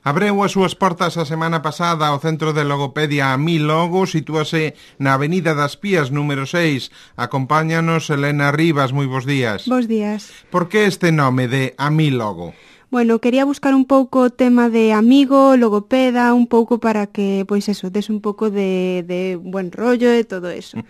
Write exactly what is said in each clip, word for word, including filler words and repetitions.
Abreu as súas portas a semana pasada ao Centro de Logopedia Amilogo, sitúase na Avenida das Pías, número seis. Acompáñanos Elena Rivas, moi bons días. Bos días. Por que este nome de Amilogo? Bueno, quería buscar un pouco o tema de amigo, logopeda, un pouco para que, pois eso, des un pouco de, de buen rollo e todo eso.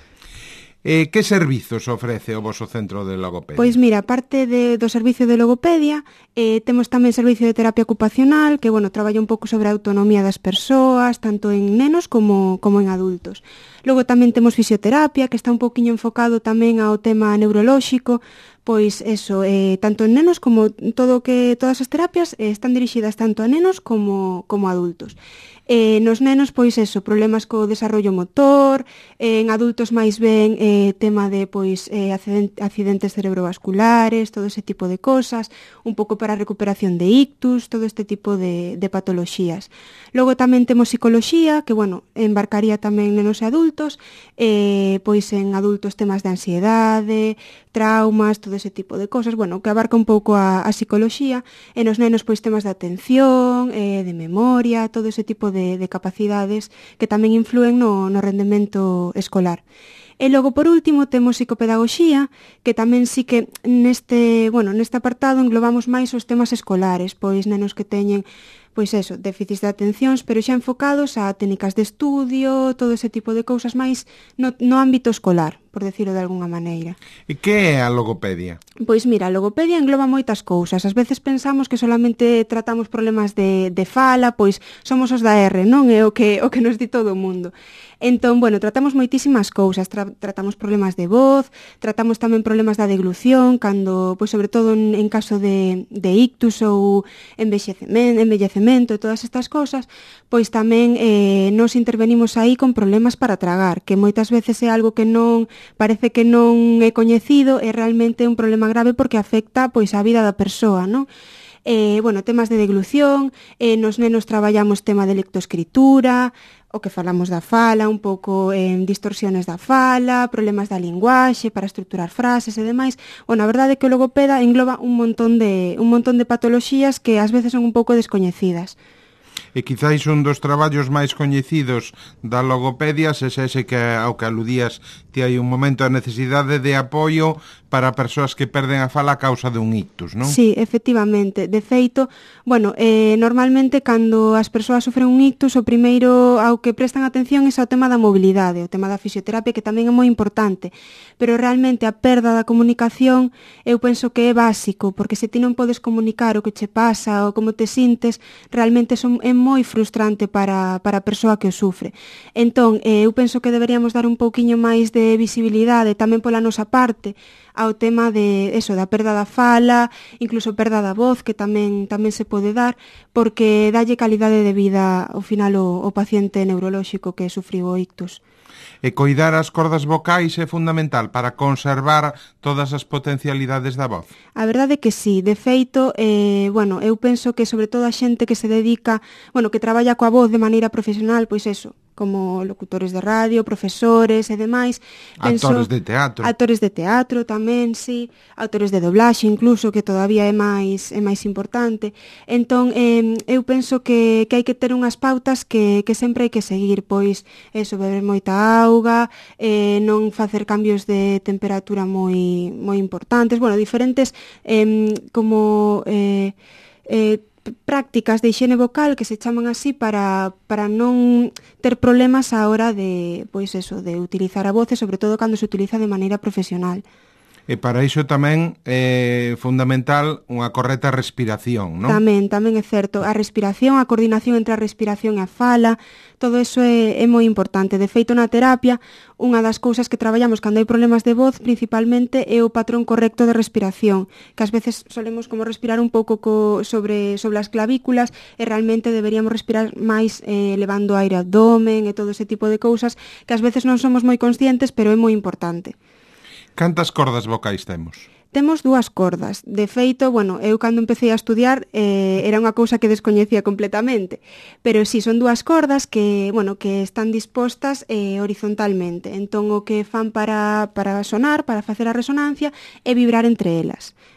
Eh, que servizos ofrece o voso Centro de Logopedia? Pois mira, aparte de, do servicio de logopedia, eh, temos tamén servicio de terapia ocupacional, que, bueno, traballa un pouco sobre a autonomía das persoas, tanto en nenos como, como en adultos. Logo tamén temos fisioterapia, que está un pouquiño enfocado tamén ao tema neurolóxico, pois eso, eh, tanto en nenos como todo que todas as terapias eh, están dirixidas tanto a nenos como, como a adultos. Eh, nos nenos, pois eso, problemas co desarrollo motor, eh, en adultos máis ben eh, tema de pois eh, accidentes cerebrovasculares, todo ese tipo de cosas, un pouco para a recuperación de ictus, todo este tipo de, de patoloxías. Logo tamén temos psicoloxía, que, bueno, embarcaría tamén nenos e adultos, eh, pois en adultos temas de ansiedade, traumas, todo ese tipo de cosas, bueno, que abarca un pouco a, a psicoloxía, e nos nenos pois temas de atención, eh, de memoria, todo ese tipo de, de capacidades que tamén influen no, no rendemento escolar. E logo, por último, temos psicopedagoxía, que tamén sí que neste, bueno, neste apartado englobamos máis os temas escolares, pois nenos que teñen pois eso, déficits de atencións, pero xa enfocados a técnicas de estudio, todo ese tipo de cousas máis no, no ámbito escolar, por decirlo de alguna maneira. E que é a logopedia? Pois mira, a logopedia engloba moitas cousas. Ás veces pensamos que solamente tratamos problemas de, de fala, pois somos os da R, non? É o que, o que nos di todo o mundo. Entón, bueno, tratamos moitísimas cousas, tra tratamos problemas de voz, tratamos tamén problemas da deglución, cando, pois sobre todo en, en caso de, de ictus ou envellecemento, envellecemento e todas estas cousas, pois tamén eh, nos intervenimos aí con problemas para tragar, que moitas veces é algo que non, parece que non é coñecido, é realmente un problema grave porque afecta pois a vida da persoa, non? Eh, bueno, temas de deglución, eh, nos nenos traballamos tema de lectoescritura, o que falamos da fala, un pouco en eh, distorsiones da fala, problemas da linguaxe para estruturar frases e demais. Bueno, a verdade é que o logopeda engloba un montón de un montón de patoloxías que ás veces son un pouco descoñecidas. E quizáis un dos traballos máis coñecidos da logopedia se ese que ao que aludías ti hai un momento a necesidade de apoio para persoas que perden a fala a causa dun ictus, non? Sí, efectivamente. De feito, bueno, eh, normalmente cando as persoas sofren un ictus, o primeiro ao que prestan atención é ao tema da mobilidade, o tema da fisioterapia, que tamén é moi importante, pero realmente a perda da comunicación eu penso que é básico, porque se ti non podes comunicar o que che pasa ou como te sintes, realmente son, é moi frustrante para, para a persoa que o sufre. Entón, eh, eu penso que deberíamos dar un pouquiño máis de visibilidade tamén pola nosa parte ao tema de eso, da perda da fala, incluso perda da voz, que tamén tamén se pode dar, porque dalle calidade de vida ao final o, o paciente neurolóxico que sufriu o ictus. E coidar as cordas vocais é fundamental para conservar todas as potencialidades da voz? A verdade é que sí, de feito, eh, bueno, eu penso que sobre todo a xente que se dedica, bueno, que traballa coa voz de maneira profesional, pois eso, como locutores de radio, profesores e demais. Penso, actores de teatro. Actores de teatro tamén, sí. Autores de doblaxe incluso, que todavía é máis é máis importante. Entón, eh, eu penso que, que hai que ter unhas pautas que, que sempre hai que seguir, pois, eso, beber moita auga, eh, non facer cambios de temperatura moi, moi importantes, bueno, diferentes eh, como... Eh, eh, prácticas de higiene vocal que se chaman así para, para non ter problemas á hora de, pois eso, de utilizar a voz e sobre todo cando se utiliza de maneira profesional. E para iso tamén é fundamental unha correcta respiración, non? Tamén, tamén é certo. A respiración, a coordinación entre a respiración e a fala, todo eso é, é moi importante. De feito, na terapia, unha das cousas que traballamos cando hai problemas de voz, principalmente, é o patrón correcto de respiración, que ás veces solemos como respirar un pouco co, sobre, sobre as clavículas e realmente deberíamos respirar máis eh, levando aire ao abdomen e todo ese tipo de cousas que ás veces non somos moi conscientes, pero é moi importante. Cantas cordas vocais temos? Temos dúas cordas. De feito, bueno, eu cando empecé a estudiar eh, era unha cousa que descoñecía completamente. Pero si, sí, son dúas cordas que, bueno, que están dispostas eh, horizontalmente. Entón, o que fan para, para sonar, para facer a resonancia, é vibrar entre elas.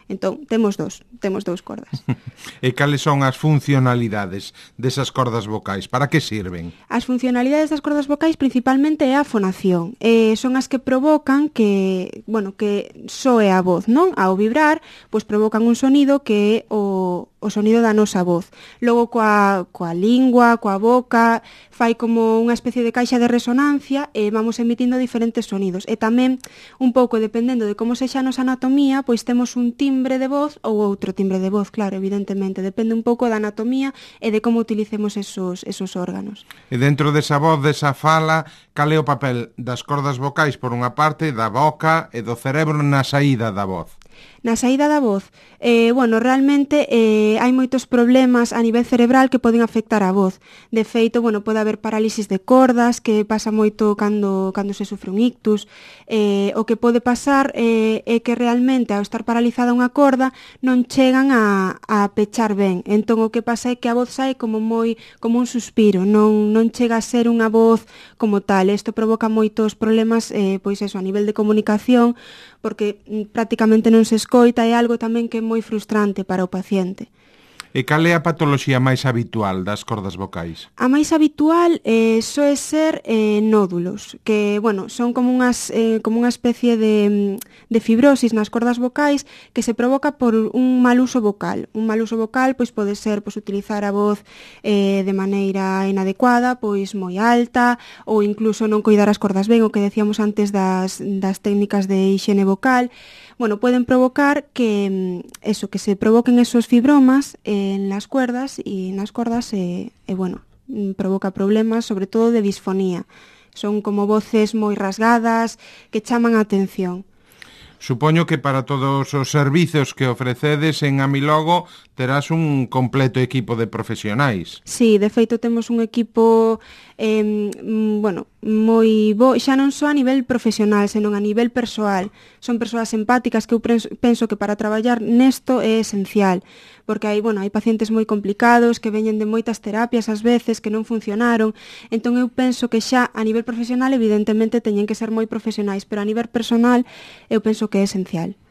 Entón, temos dos, temos dous cordas. E cales son as funcionalidades desas cordas vocais? Para que sirven? As funcionalidades das cordas vocais principalmente é a fonación. Eh, son as que provocan que, bueno, que soe a voz, non? Ao vibrar, pois provocan un sonido que é o, o sonido da nosa voz. Logo coa, coa lingua, coa boca, fai como unha especie de caixa de resonancia e vamos emitindo diferentes sonidos. E tamén, un pouco dependendo de como sexa a nosa anatomía, pois temos un timbre de voz ou outro timbre de voz, claro, evidentemente. Depende un pouco da anatomía e de como utilicemos esos, esos órganos. E dentro desa voz, desa fala, cal é o papel das cordas vocais por unha parte, da boca e do cerebro na saída da voz? Na saída da voz, eh, bueno, realmente eh, hai moitos problemas a nivel cerebral que poden afectar a voz. De feito, bueno, pode haber parálisis de cordas, que pasa moito cando, cando se sufre un ictus. Eh, o que pode pasar eh, é que realmente, ao estar paralizada unha corda, non chegan a, a pechar ben. Entón, o que pasa é que a voz sai como moi como un suspiro, non, non chega a ser unha voz como tal. Isto provoca moitos problemas, eh, pois eso, a nivel de comunicación, porque mm, prácticamente non se escoita, é algo tamén que é moi frustrante para o paciente. E cal é a patoloxía máis habitual das cordas vocais? A máis habitual eh, soe ser eh, nódulos, que, bueno, son como, unhas, eh, como unha especie de, de fibrosis nas cordas vocais que se provoca por un mal uso vocal. Un mal uso vocal pois pode ser pois, utilizar a voz eh, de maneira inadecuada, pois moi alta, ou incluso non coidar as cordas ben, o que decíamos antes das, das técnicas de higiene vocal. Bueno, pueden provocar que eso, que se provoquen esos fibromas en las cuerdas y nas cordas e, e bueno, provoca problemas, sobre todo de disfonía. Son como voces moi rasgadas que chaman a atención. Supoño que para todos os servizos que ofrecedes en Amilogo terás un completo equipo de profesionais. Sí, de feito temos un equipo eh, bueno, moi bo, xa non só a nivel profesional, senón a nivel persoal. Son persoas empáticas que eu penso que para traballar nesto é esencial, porque hai, bueno, hai pacientes moi complicados que veñen de moitas terapias ás veces que non funcionaron. Entón eu penso que xa a nivel profesional evidentemente teñen que ser moi profesionais, pero a nivel personal eu penso que é esencial.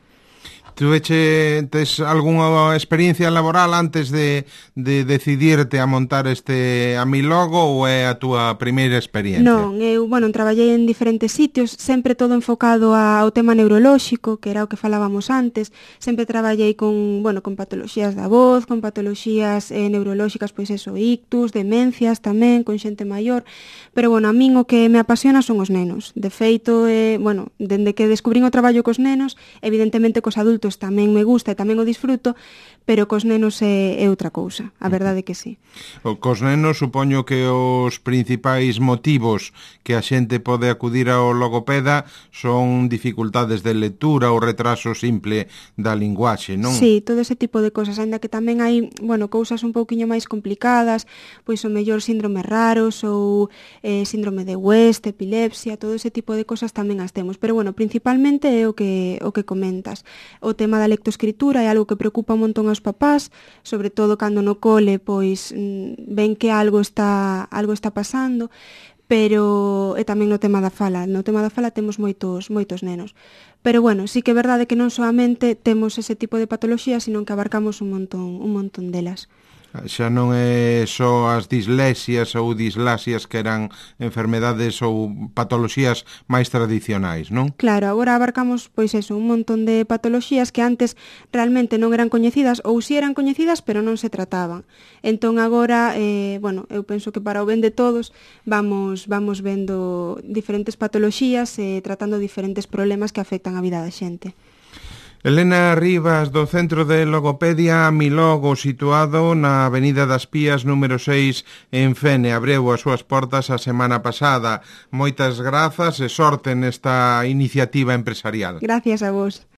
Tu eche, tes algunha experiencia laboral antes de, de decidirte a montar este Amilogo ou é a túa primeira experiencia? Non, eu, bueno, traballei en diferentes sitios, sempre todo enfocado ao tema neurolóxico, que era o que falábamos antes. Sempre traballei con, bueno, con patoloxías da voz, con patoloxías eh, neurolóxicas, pois eso, ictus, demencias tamén, con xente maior. Pero, bueno, a min o que me apasiona son os nenos. De feito, eh, bueno, dende que descubrín o traballo cos nenos, evidentemente cos adultos tamén me gusta e tamén o disfruto, pero cos nenos é, é outra cousa, a verdade que sí. O cos nenos supoño que os principais motivos que a xente pode acudir ao logopeda son dificultades de lectura ou retraso simple da linguaxe, non? Sí, todo ese tipo de cosas, ainda que tamén hai, bueno, cousas un pouquiño máis complicadas, pois o mellor síndromes raros ou eh, síndrome de West, epilepsia, todo ese tipo de cosas tamén as temos, pero bueno, principalmente é o que o que comentas. O tema da lectoescritura é algo que preocupa un montón aos papás, sobre todo cando no cole pois ven que algo está algo está pasando, pero e tamén no tema da fala, no tema da fala temos moitos moitos nenos. Pero bueno, sí que é verdade que non solamente temos ese tipo de patoloxías, sino que abarcamos un montón un montón delas. Xa non é só as dislesias ou dislasias que eran enfermedades ou patoloxías máis tradicionais, non? Claro, agora abarcamos, pois eso, un montón de patoloxías que antes realmente non eran coñecidas ou si eran coñecidas, pero non se trataban. Entón agora, eh, bueno, eu penso que para o ben de todos vamos vamos vendo diferentes patoloxías e eh, tratando diferentes problemas que afectan a vida da xente. Elena Rivas, do Centro de Logopedia Amilogo, situado na Avenida das Pías número seis en Fene. Abreu as súas portas a semana pasada. Moitas grazas e sorte nesta iniciativa empresarial. Gracias a vos.